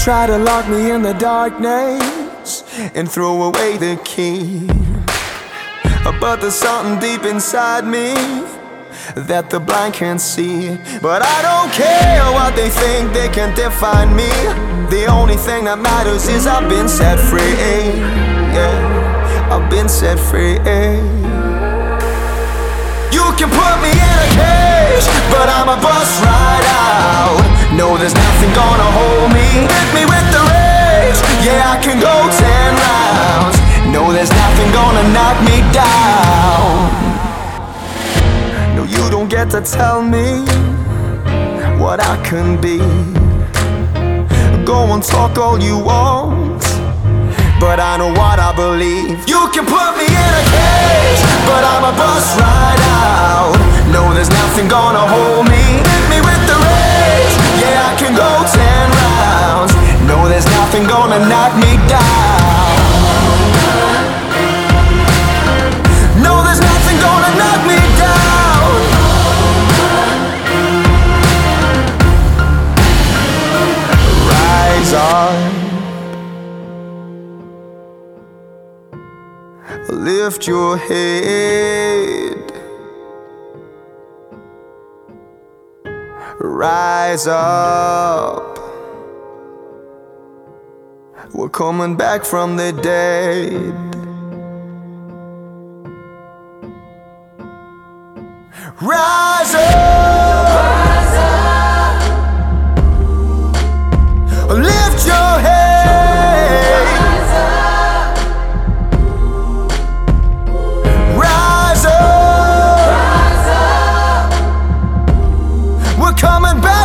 Try to lock me in the darkness and throw away the key, but there's something deep inside me that the blind can't see. But I don't care what they think, they can define me. The only thing that matters is I've been set free. Yeah, I've been set free. You can put me in a cage, but I'ma bust right out. No, there's nothing gonna hold me. Hit me with the rage, yeah, I can go 10 rounds. No, there's nothing gonna knock me down. No, you don't get to tell me what I can be. Go and talk all you want, but I know what I believe. You can put me in a cage, but I'ma bust right out. No, there's nothing gonna hold me. Hit me with the rage, yeah, I can go 10 rounds. No, there's nothing gonna knock me down. No, there's nothing gonna knock me down. Rise up, lift your head. Rise up, we're coming back from the dead. Rise up, rise up. Lift your head. Rise up, rise up. Rise up. We're coming back.